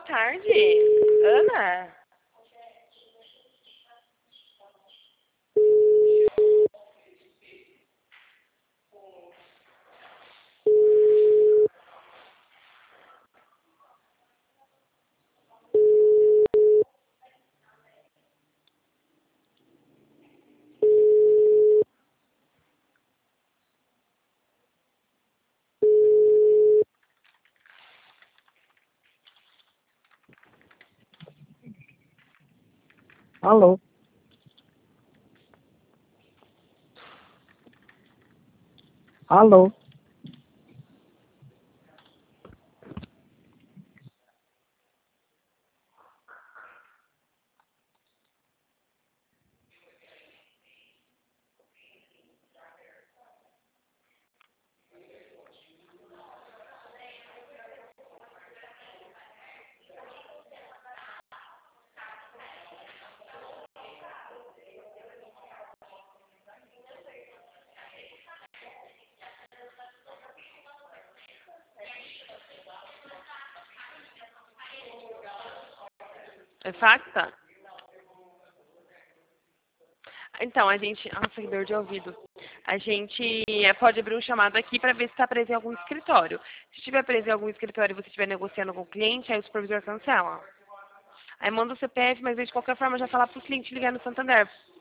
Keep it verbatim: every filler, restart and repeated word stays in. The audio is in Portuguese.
tarde. Ana? Alô? Alô? É faxa? Então, a gente... Nossa, que dor de ouvido. A gente é, pode abrir um chamado aqui para ver se está preso em algum escritório. Se estiver preso em algum escritório e você estiver negociando com o cliente, aí o supervisor cancela. Aí manda o C P F, mas de qualquer forma já falar para o cliente ligar no Santander.